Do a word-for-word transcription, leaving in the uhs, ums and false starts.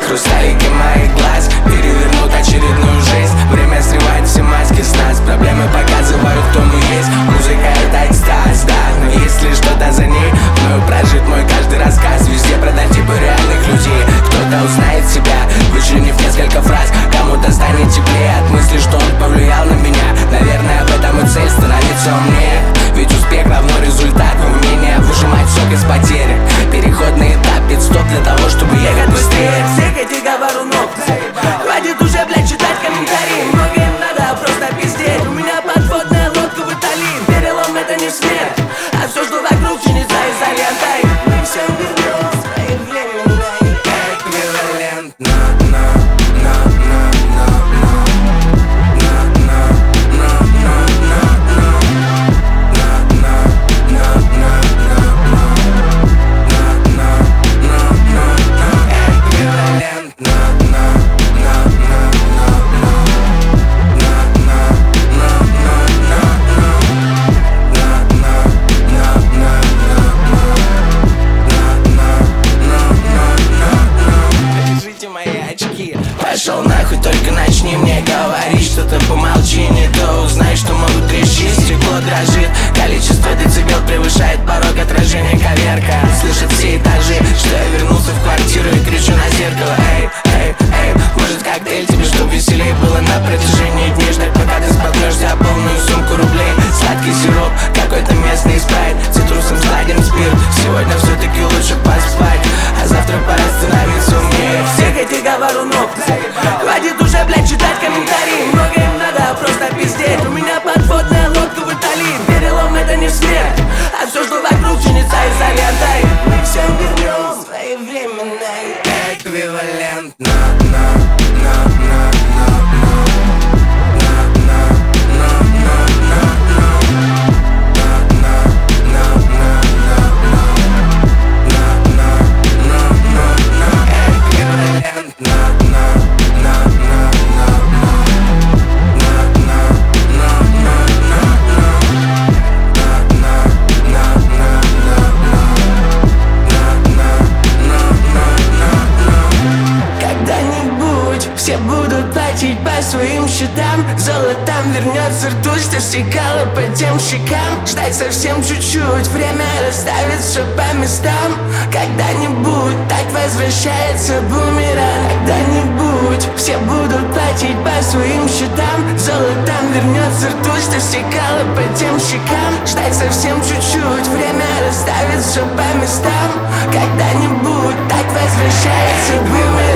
хрусталики моих глаз перевернут очередную жизнь. Время срывает все маски с нас. Проблемы показывают, кто мы есть. Музыка — это экстаз, да. Но если что-то за ней, мною прожит мой каждый рассказ. Везде прототипы реальных людей. Кто-то узнает себя, вычленив несколько фраз. Кому-то станет теплее от мысли, что он повлиял на меня. Наверное, в этом и цель — становиться умнее. Ведь успех равно результат. Умение выжимать сок из потери. Переходный этап, пит-стоп для того, чтобы ехать быстрее. Всех этих говорунов хватит уже, блядь, читать комментарии. Много им надо просто пиздеть. У меня подводная лодка в Италии. Перелом — это не смерть, а все, что вокруг, чинится изолентой. Мы все вернем своевременной эквивалентно. Пошел нахуй, только начни мне говорить что-то, помолчи, не то узнай, что могут трещить. Стекло дрожит, количество децибел превышает порог отражения. Коверка слышит все этажи, что я вернулся в квартиру и кричу на зеркало: эй, эй, эй, может коктейль тебе, чтоб веселее было на протяжении дней. Ждать, пока ты споткнешься о полную сумку рублей. Сладкий сироп, какой-то местный спрайт, цитрусом сладен спирт. Сегодня все-таки лучше поспать, а завтра пора становиться умнее. Всех этих говорунов хватит уже, блядь, читать комментарии. Много им надо просто пиздеть. У меня подводная лодка в Италии. Перелом — это не смерть, а все, что вокруг, чинится изолентой. Мы все вернем своевременной Эквивалентно. все будут платить по своим счетам. Золотом вернется ртуть, что стекала по тем щекам. Ждать совсем чуть-чуть, время расставит все по местам. Когда-нибудь так возвращается бумеранг. Когда-нибудь все будут платить по своим счетам. Золотом вернется ртуть, что стекала по тем щекам. Ждать совсем чуть-чуть, время расставит все по местам. Когда-нибудь так возвращается бумеранг.